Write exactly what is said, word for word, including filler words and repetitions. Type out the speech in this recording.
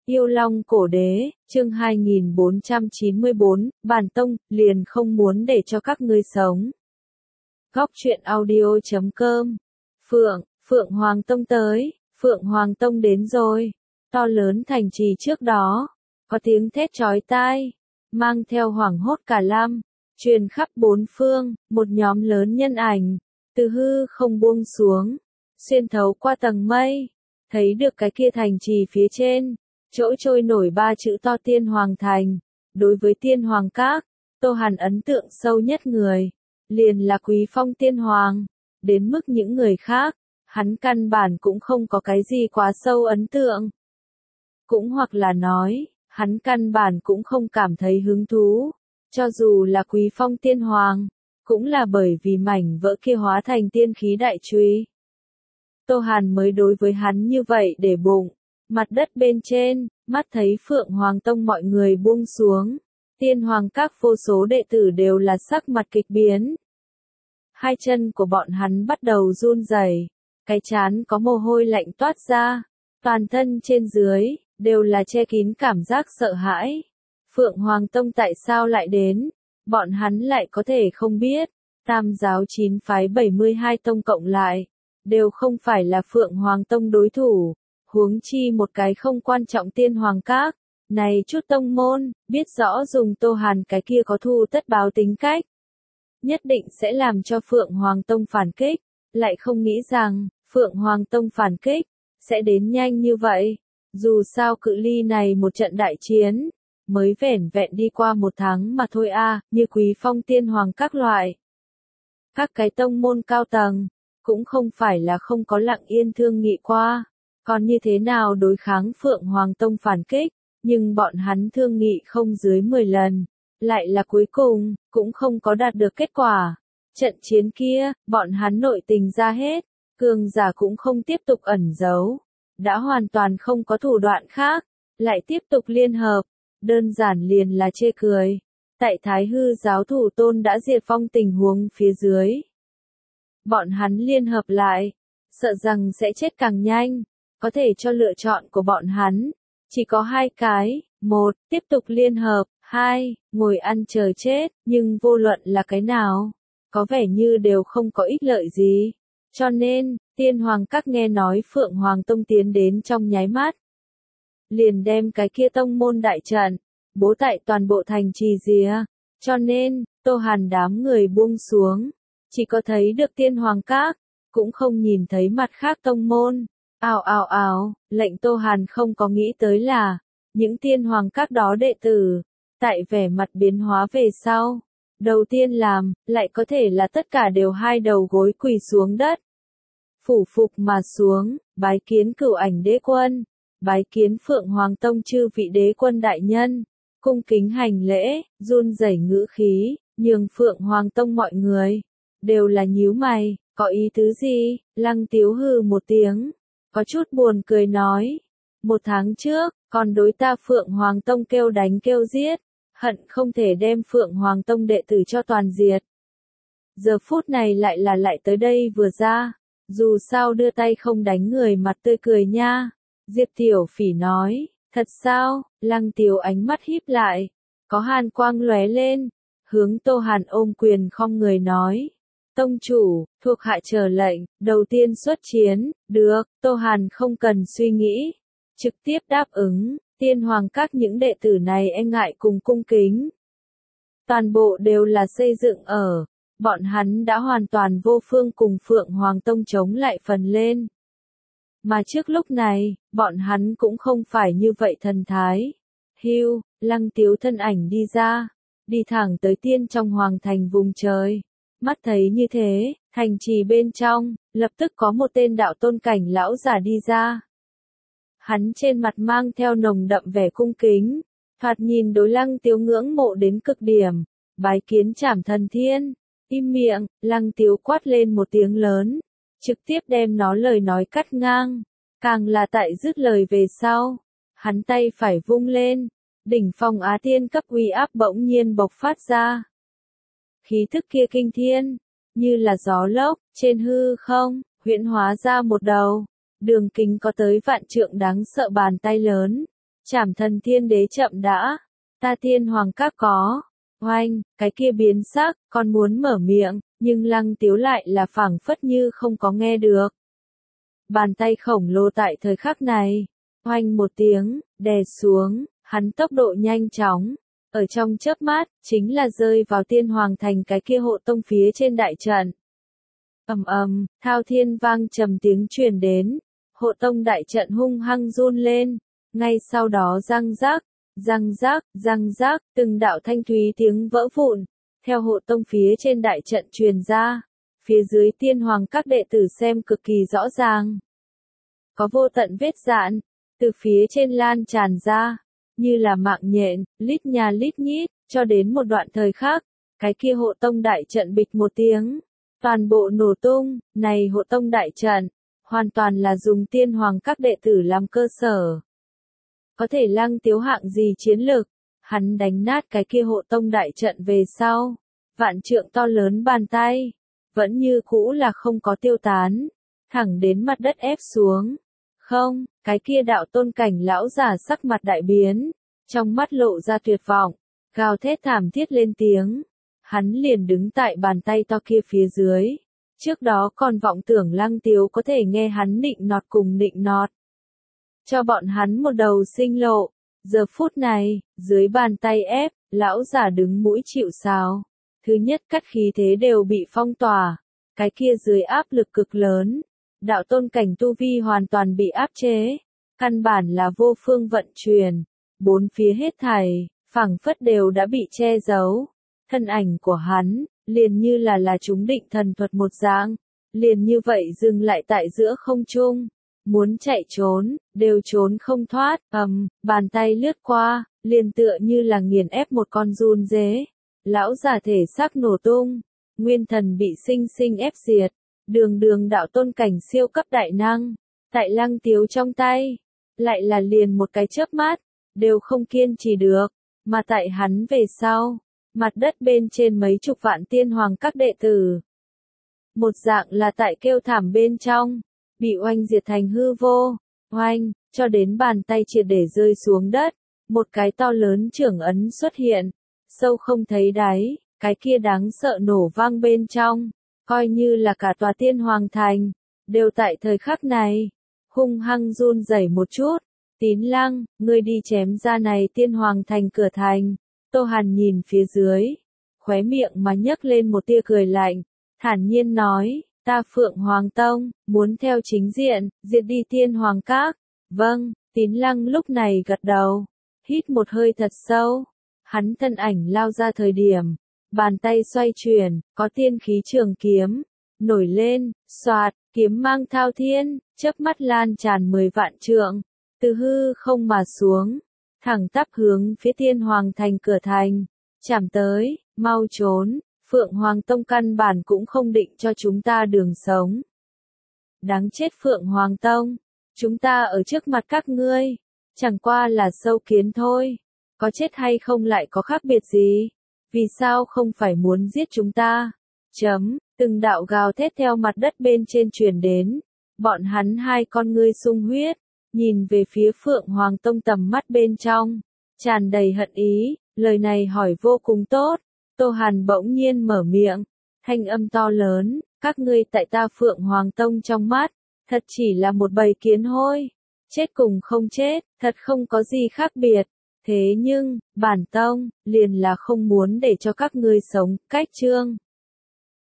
Yêu Long Cổ Đế, chương hai nghìn bốn trăm chín mươi bốn, bản tông, liền không muốn để cho các ngươi sống. Góc truyện audio chấm com. Phượng, Phượng Hoàng Tông tới, Phượng Hoàng Tông đến rồi. To lớn thành trì trước đó, có tiếng thét chói tai, mang theo hoảng hốt cả lam, truyền khắp bốn phương, một nhóm lớn nhân ảnh, từ hư không buông xuống, xuyên thấu qua tầng mây, thấy được cái kia thành trì phía trên. Chỗ trôi nổi ba chữ to Tiên Hoàng Thành. Đối với Tiên Hoàng Các, Tô Hàn ấn tượng sâu nhất người, liền là Quý Phong Tiên Hoàng. Đến mức những người khác, hắn căn bản cũng không có cái gì quá sâu ấn tượng. Cũng hoặc là nói, hắn căn bản cũng không cảm thấy hứng thú. Cho dù là Quý Phong Tiên Hoàng, cũng là bởi vì mảnh vỡ kia hóa thành tiên khí đại truy. Tô Hàn mới đối với hắn như vậy để bụng. Mặt đất bên trên, mắt thấy Phượng Hoàng Tông mọi người buông xuống, Tiên Hoàng Các vô số đệ tử đều là sắc mặt kịch biến. Hai chân của bọn hắn bắt đầu run rẩy, cái trán có mồ hôi lạnh toát ra, toàn thân trên dưới, đều là che kín cảm giác sợ hãi. Phượng Hoàng Tông tại sao lại đến? Bọn hắn lại có thể không biết, tam giáo chín phái bảy mươi hai tông cộng lại, đều không phải là Phượng Hoàng Tông đối thủ. Huống chi một cái không quan trọng Tiên Hoàng Các, này chút tông môn, biết rõ dùng Tô Hàn cái kia có thù tất báo tính cách. Nhất định sẽ làm cho Phượng Hoàng Tông phản kích, lại không nghĩ rằng, Phượng Hoàng Tông phản kích, sẽ đến nhanh như vậy. Dù sao cự ly này một trận đại chiến, mới vẻn vẹn đi qua một tháng mà thôi a, à, như Quý Phong Tiên Hoàng các loại. Các cái tông môn cao tầng, cũng không phải là không có lặng yên thương nghị qua. Còn như thế nào đối kháng Phượng Hoàng Tông phản kích, nhưng bọn hắn thương nghị không dưới mười lần, lại là cuối cùng, cũng không có đạt được kết quả. Trận chiến kia, bọn hắn nội tình ra hết, cường giả cũng không tiếp tục ẩn giấu, đã hoàn toàn không có thủ đoạn khác, lại tiếp tục liên hợp, đơn giản liền là chê cười. Tại Thái Hư giáo thủ tôn đã diệt phong tình huống phía dưới. Bọn hắn liên hợp lại, sợ rằng sẽ chết càng nhanh. Có thể cho lựa chọn của bọn hắn, chỉ có hai cái, một, tiếp tục liên hợp, hai, ngồi ăn chờ chết, nhưng vô luận là cái nào, có vẻ như đều không có ích lợi gì. Cho nên, Tiên Hoàng Các nghe nói Phượng Hoàng Tông tiến đến trong nháy mắt. Liền đem cái kia tông môn đại trận, bố tại toàn bộ thành trì rìa, cho nên, Tô Hàn đám người buông xuống, chỉ có thấy được Tiên Hoàng Các, cũng không nhìn thấy mặt khác tông môn. Ào ào ào, lệnh Tô Hàn không có nghĩ tới là, những Tiên Hoàng Các đó đệ tử, tại vẻ mặt biến hóa về sau, đầu tiên làm, lại có thể là tất cả đều hai đầu gối quỳ xuống đất. Phủ phục mà xuống, bái kiến Cửu Ảnh Đế Quân, bái kiến Phượng Hoàng Tông chư vị đế quân đại nhân, cung kính hành lễ, run rẩy ngữ khí, nhường Phượng Hoàng Tông mọi người, đều là nhíu mày, có ý tứ gì, Lăng Tiếu hừ một tiếng. Có chút buồn cười nói, một tháng trước, còn đối ta Phượng Hoàng Tông kêu đánh kêu giết, hận không thể đem Phượng Hoàng Tông đệ tử cho toàn diệt. Giờ phút này lại là lại tới đây vừa ra, dù sao đưa tay không đánh người mặt tươi cười nha. Diệp Tiểu Phỉ nói, thật sao, Lăng Tiếu ánh mắt híp lại, có hàn quang lóe lên, hướng Tô Hàn ôm quyền không người nói. Tông chủ, thuộc hạ chờ lệnh, đầu tiên xuất chiến, được, Tô Hàn không cần suy nghĩ, trực tiếp đáp ứng, Tiên Hoàng Các những đệ tử này e ngại cùng cung kính. Toàn bộ đều là xây dựng ở, bọn hắn đã hoàn toàn vô phương cùng Phượng Hoàng Tông chống lại phần lên. Mà trước lúc này, bọn hắn cũng không phải như vậy thần thái. Hưu, Lăng Tiếu thân ảnh đi ra, đi thẳng tới tiên trong hoàng thành vùng trời. Mắt thấy như thế, thành trì bên trong, lập tức có một tên đạo tôn cảnh lão giả đi ra. Hắn trên mặt mang theo nồng đậm vẻ cung kính, thoạt nhìn đối Lăng Tiếu ngưỡng mộ đến cực điểm, bái kiến Trảm Thần Thiên. Im miệng, Lăng Tiếu quát lên một tiếng lớn, trực tiếp đem nó lời nói cắt ngang, càng là tại dứt lời về sau, hắn tay phải vung lên, đỉnh phong Á Tiên cấp uy áp bỗng nhiên bộc phát ra. Khí thức kia kinh thiên, như là gió lốc, trên hư không, huyễn hóa ra một đầu, đường kính có tới vạn trượng đáng sợ bàn tay lớn, Trảm Thần Thiên Đế chậm đã, ta Tiên Hoàng các có. Oanh, cái kia biến sắc, còn muốn mở miệng, nhưng Lăng Tiếu lại là phảng phất như không có nghe được. Bàn tay khổng lồ tại thời khắc này, oanh một tiếng, đè xuống, hắn tốc độ nhanh chóng, ở trong chớp mắt, chính là rơi vào Tiên Hoàng thành cái kia hộ tông phía trên đại trận. Ầm ầm, thao thiên vang trầm tiếng truyền đến, hộ tông đại trận hung hăng run lên, ngay sau đó răng rác, răng rác, răng rác, từng đạo thanh thúy tiếng vỡ vụn, theo hộ tông phía trên đại trận truyền ra, phía dưới Tiên Hoàng các đệ tử xem cực kỳ rõ ràng. Có vô tận vết dạn, từ phía trên lan tràn ra, như là mạng nhện, lít nhà lít nhít, cho đến một đoạn thời khác, cái kia hộ tông đại trận bịch một tiếng, toàn bộ nổ tung, này hộ tông đại trận, hoàn toàn là dùng Tiên Hoàng các đệ tử làm cơ sở. Có thể Lăng Tiếu hạng gì chiến lực, hắn đánh nát cái kia hộ tông đại trận về sau, vạn trượng to lớn bàn tay, vẫn như cũ là không có tiêu tán, thẳng đến mặt đất ép xuống. Không, cái kia đạo tôn cảnh lão giả sắc mặt đại biến, trong mắt lộ ra tuyệt vọng, gào thét thảm thiết lên tiếng. Hắn liền đứng tại bàn tay to kia phía dưới, trước đó còn vọng tưởng Lăng Tiếu có thể nghe hắn nịnh nọt cùng nịnh nọt. Cho bọn hắn một đầu sinh lộ, giờ phút này, dưới bàn tay ép, lão giả đứng mũi chịu sào. Thứ nhất cắt khí thế đều bị phong tỏa, cái kia dưới áp lực cực lớn, đạo tôn cảnh tu vi hoàn toàn bị áp chế, căn bản là vô phương vận chuyển, bốn phía hết thảy, phảng phất đều đã bị che giấu. Thân ảnh của hắn, liền như là là chúng định thần thuật một dạng, liền như vậy dừng lại tại giữa không trung, muốn chạy trốn, đều trốn không thoát, ầm, bàn tay lướt qua, liền tựa như là nghiền ép một con giun dế, lão giả thể xác nổ tung, nguyên thần bị sinh sinh ép diệt, đường đường đạo tôn cảnh siêu cấp đại năng, tại Lăng Tiếu trong tay, lại là liền một cái chớp mắt, đều không kiên trì được, mà tại hắn về sau. Mặt đất bên trên mấy chục vạn Tiên Hoàng các đệ tử. Một dạng là tại kêu thảm bên trong, bị oanh diệt thành hư vô, oanh, cho đến bàn tay triệt để rơi xuống đất, một cái to lớn trưởng ấn xuất hiện, sâu không thấy đáy, cái kia đáng sợ nổ vang bên trong, coi như là cả tòa Tiên Hoàng thành, đều tại thời khắc này, hung hăng run rẩy một chút. Tín Lăng, ngươi đi chém ra này Tiên Hoàng thành cửa thành. Tô Hàn nhìn phía dưới, khóe miệng mà nhấc lên một tia cười lạnh, thản nhiên nói, ta Phượng Hoàng Tông, muốn theo chính diện, diệt đi Tiên Hoàng các. Vâng, Tín Lăng lúc này gật đầu, hít một hơi thật sâu, hắn thân ảnh lao ra thời điểm, bàn tay xoay chuyển, có tiên khí trường kiếm, nổi lên, xoạt, kiếm mang thao thiên, chớp mắt lan tràn mười vạn trượng, từ hư không mà xuống. Thẳng tắp hướng phía Tiên Hoàng thành cửa thành, chạm tới, mau trốn, Phượng Hoàng Tông căn bản cũng không định cho chúng ta đường sống. Đáng chết Phượng Hoàng Tông, chúng ta ở trước mặt các ngươi, chẳng qua là sâu kiến thôi, có chết hay không lại có khác biệt gì, vì sao không phải muốn giết chúng ta? Chấm, từng đạo gào thét theo mặt đất bên trên truyền đến, bọn hắn hai con ngươi sung huyết. Nhìn về phía Phượng Hoàng Tông tầm mắt bên trong, tràn đầy hận ý, lời này hỏi vô cùng tốt. Tô Hàn bỗng nhiên mở miệng, thanh âm to lớn, các ngươi tại ta Phượng Hoàng Tông trong mắt, thật chỉ là một bầy kiến hôi, chết cùng không chết, thật không có gì khác biệt. Thế nhưng, bản tông, liền là không muốn để cho các ngươi sống, cách chương.